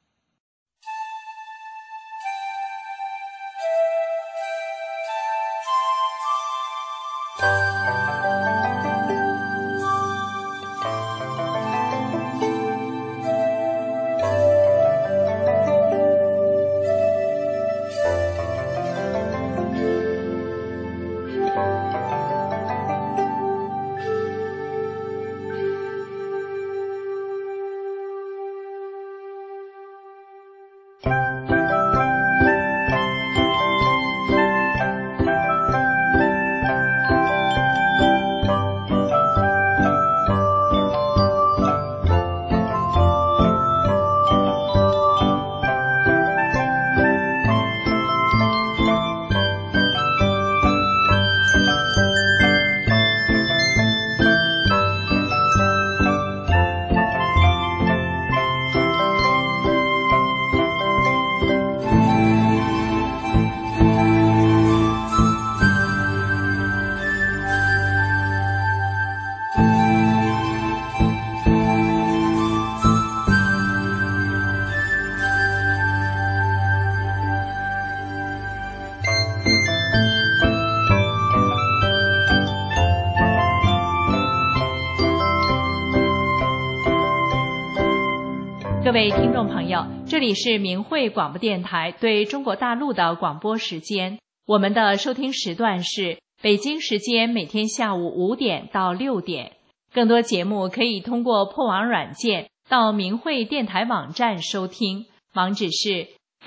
Speaker 3: 各位听众朋友，这里是明慧广播电台对中国大陆的广播时间，我们的收听时段是北京时间每天下午5点到6点。更多节目可以通过破网软件到明慧电台网站收听，网址是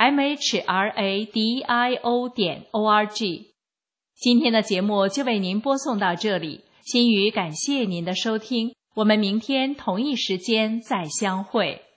Speaker 3: mhradio.org。 今天的节目就为您播送到这里，心语感谢您的收听， 我们明天同一时间再相会。